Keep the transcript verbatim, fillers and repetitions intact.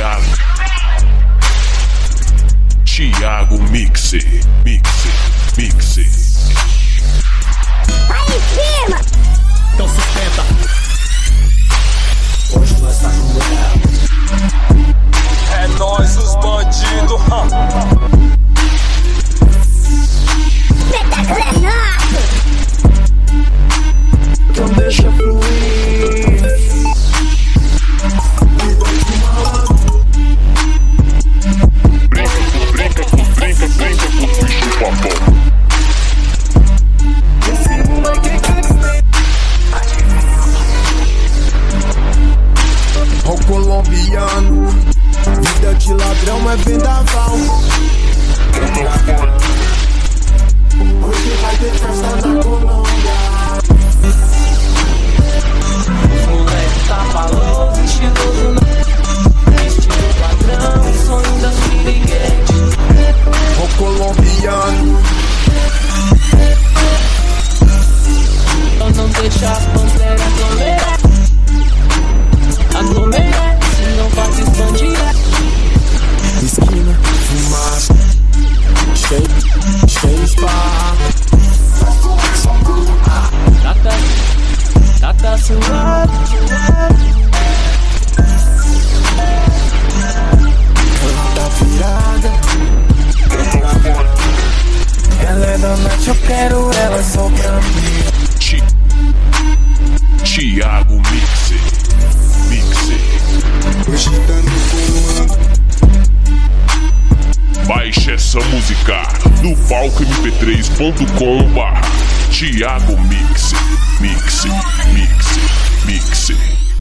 Thiago. Thiago Mix, Mix, Mix. Vai em cima! Então sustenta. Hoje nós tá com mulher. É nós os bandidos. Espetáculo é nosso! Então deixa fluir. Brinca com, brinca, brinca com o bicho papão. Esse moleque é gangsta. O colombiano, vida de ladrão é vendaval. Hoje vai ter festa na Colômbia. Os moleques tá falando, estiloso não. Estilo padrão, sonho das piriguetes. O colombiano, Eu não deixo as panteras aglomerar. Aglomerar, se não vai se expandir. esquina, fumaça, cheio, cheio de pá. Já tá, já tá suave. Ela tá virada. Ela é da noite, eu quero ela só pra mim. Ti- Thiago Mix, Mix. Hoje tá no comando. Baixe essa música no palco m p três ponto com barra Thiago Mix, Mix, Mix, Mix.